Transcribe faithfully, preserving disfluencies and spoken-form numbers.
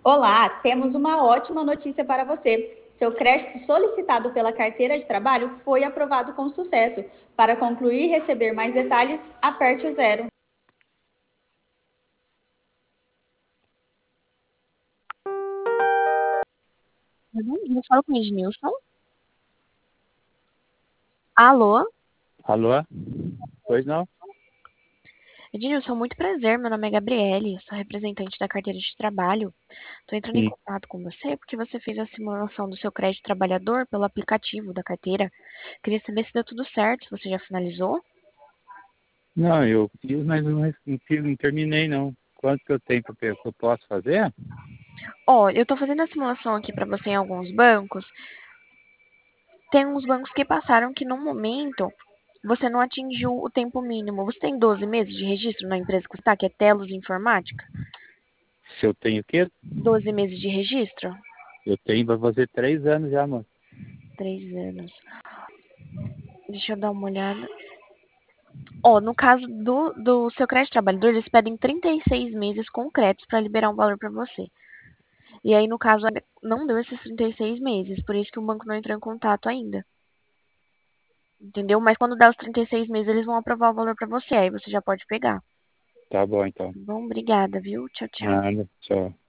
Olá, temos uma ótima notícia para você. Seu crédito solicitado pela carteira de trabalho foi aprovado com sucesso. Para concluir e receber mais detalhes, aperte o zero. Bom dia, eu falo com o Ednilson. Alô? Alô? Pois não? Ednilson, muito prazer. Meu nome é Gabriele, sou representante da carteira de trabalho. Estou entrando em Sim. contato com você porque você fez a simulação do seu crédito trabalhador pelo aplicativo da carteira. Queria saber se deu tudo certo, se você já finalizou. Não, eu fiz, mas não, não fiz- não terminei não. Quanto que eu tenho que eu que eu posso fazer? Ó, eu estou fazendo a simulação aqui para você em alguns bancos. Tem uns bancos que passaram que no momento você não atingiu o tempo mínimo. Você tem doze meses de registro na empresa que você está, que é Telos Informática? Se eu tenho o quê? doze meses de registro? Eu tenho, vai fazer três anos já, mano. Três anos. Deixa eu dar uma olhada. Ó, no caso do, do seu crédito trabalhador, eles pedem trinta e seis meses concretos para liberar um valor para você. E aí, no caso, ainda não deu esses trinta e seis meses, por isso que o banco não entrou em contato ainda. Entendeu? Mas quando der os trinta e seis meses, eles vão aprovar o valor para você, aí você já pode pegar. Tá bom, então. Bom, obrigada, viu? Tchau, tchau. Nada, tchau.